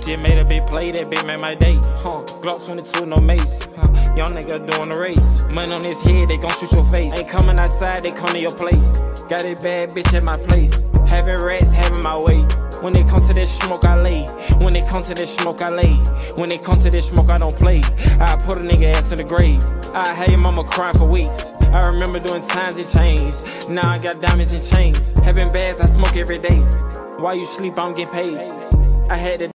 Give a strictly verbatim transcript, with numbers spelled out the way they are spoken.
Just made a big play, that bitch made my day. Huh, Glock twenty-two, no mace. Huh, young nigga doing the race. Money on his head, they gon' shoot your face. Ain't coming outside, they come to your place. Got a bad bitch at my place. Having rats, having my way. When they come to this smoke, I lay. When they come to this smoke, I lay. When they come to this smoke, I don't play. I put a nigga ass in the grave. I had your mama crying for weeks. I remember doing times it changed. Now I got diamonds and chains. Having bags, I smoke every day. While you sleep, I'm getting paid. I had to